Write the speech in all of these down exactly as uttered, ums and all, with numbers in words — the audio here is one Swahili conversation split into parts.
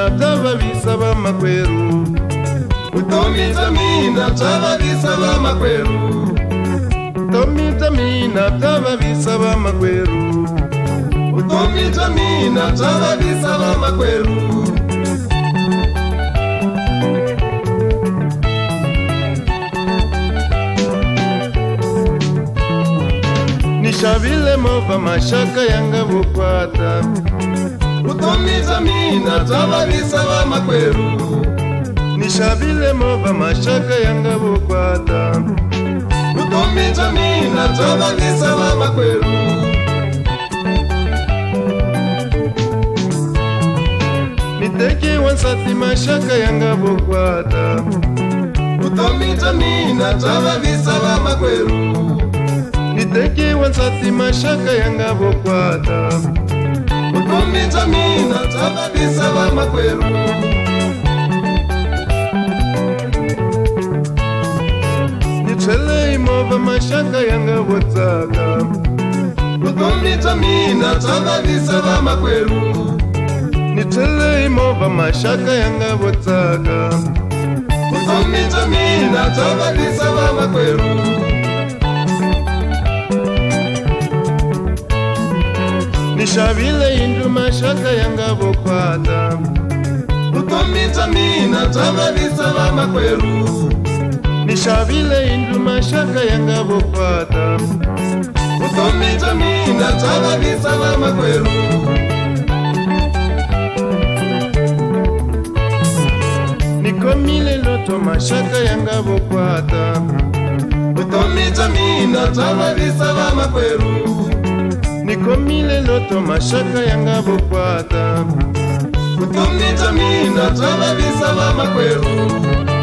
mina tava visava makweru Utomita mina tava visava makweru Utomita mina tava visava makweru Utomita mina tava visava makweru Nishavile mova mashaka yanga vukwata Utomita mina tava visava makweru Nishavile mova mashaka yanga vukwata Utomita mina tava visava makweru Niteki wansati mashaka yanga vukwata Utomita mina tava visava makweru Niteki wansati mashaka yanga vukwata Utomita mina tava visava makweru Nichele imova mashaka yanga vutsaka Utomita mina tava visava makweru Nichele imova mashaka yanga vutsaka Utomita mina tava visava makweru Nishavile indu mashaka yanga vukwata Utomita mina tava visava makweru Nishavile indu mashaka yanga vukwata Utomita mina tava visava makweru Nikomile loto mashaka yanga vukwata Utomita mina tava visava makweru Nikomile loto mashaka yanga vukwata Utomita mina tava visava makweru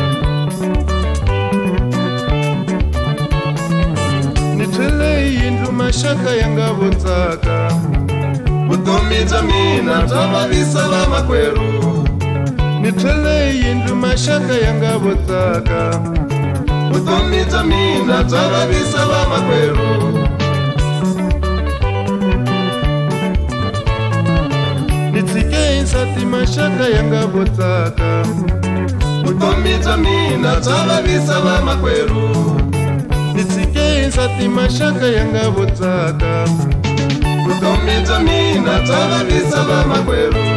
Nichele indu mashaka yanga vutsaka Utomita mina tava visava makweru Nichele indu mashaka yanga vutsaka Utomita mina tava visava makweru Nitsike insati mashaka yanga vutsaka Utomita mina tava visava makweru Nitsike insati mashaka yanga vutsaka Utomita mina tava visava makweru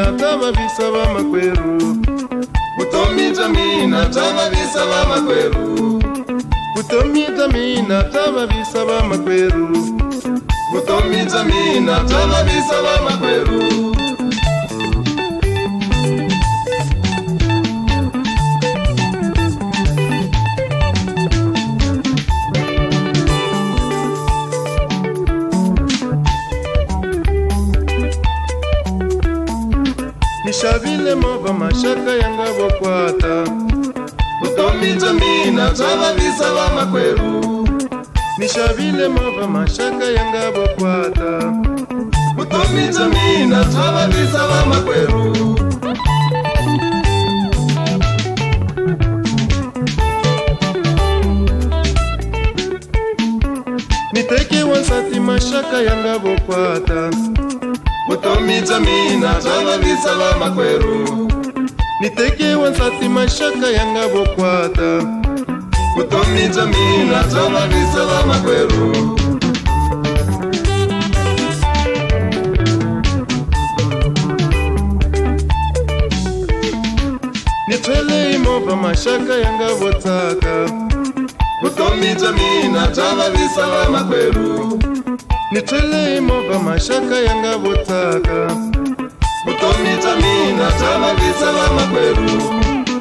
mina tava visava makweru Vutomi bya mina tava visava makweru Vutomi bya mina tava visava makweru Vutomi bya mina tava visava makweru Nishavile mova mashaka yanga vokwata Vutomi bya mina tava visava makweru Nishavile mova mashaka yanga vokwata Vutomi bya mina tava visava makweru Niteke wansati mashaka yanga vokwata Vutomi bya mina tava visava makweru Niteke wansati mashaka yanga vokwata Vutomi bya mina tava visava makweru Nitwele imova mashaka yanga votsaka Vutomi bya mina tava visava makweru Nitwele imova mashaka yanga votsaka Vutomi bya mina tava visava makweru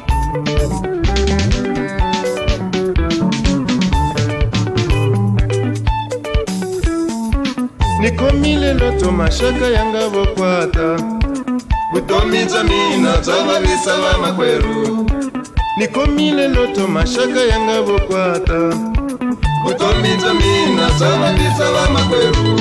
Nikomile loto mashaka yanga vokwata Vutomi bya mina tava visava makweru Nikomile loto mashaka yanga vokwata Vutomi bya mina tava visava makweru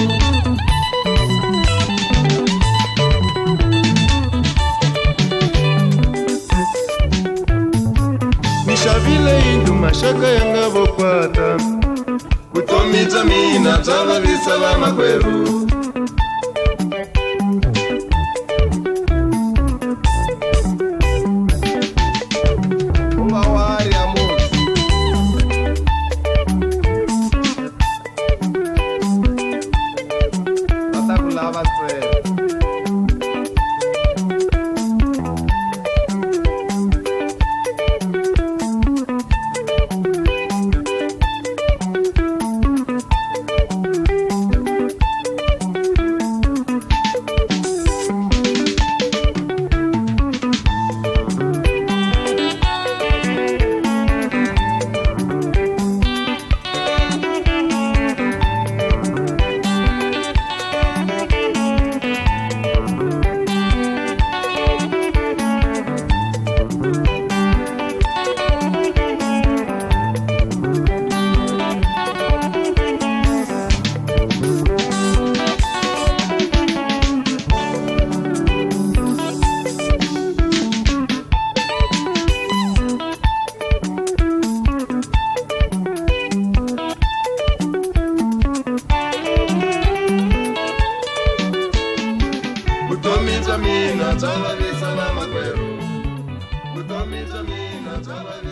Nishavile indu mashaka yanga vokwata Vutomi bya mina tava visava makweru Vutomi bya mina tava visava makweru Vutomi bya mina tava